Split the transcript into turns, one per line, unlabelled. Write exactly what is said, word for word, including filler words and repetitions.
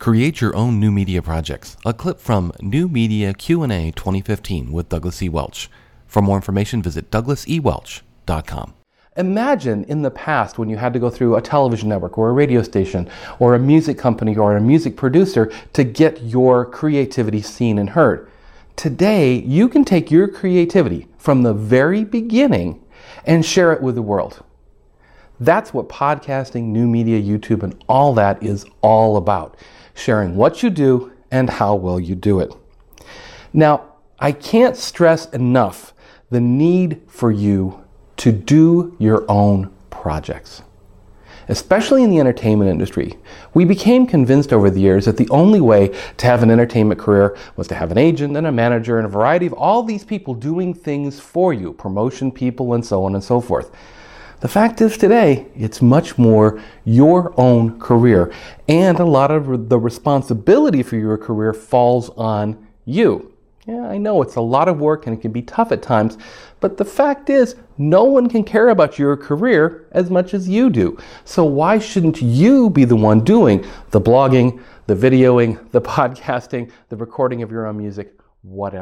Create your own new media projects. A clip from New Media Q and A twenty fifteen with Douglas E. Welch. For more information, visit douglas e welch dot com. Imagine in the past when you had to go through a television network or a radio station or a music company or a music producer to get your creativity seen and heard. Today, you can take your creativity from the very beginning and share it with the world. That's what podcasting, new media, YouTube, and all that is all about. Sharing what you do and how well you do it. Now, I can't stress enough the need for you to do your own projects. Especially in the entertainment industry, we became convinced over the years that the only way to have an entertainment career was to have an agent and a manager and a variety of all these people doing things for you, promotion people and so on and so forth. The fact is today, it's much more your own career, and a lot of the responsibility for your career falls on you. Yeah, I know it's a lot of work and it can be tough at times, but the fact is, no one can care about your career as much as you do. So why shouldn't you be the one doing the blogging, the videoing, the podcasting, the recording of your own music, whatever?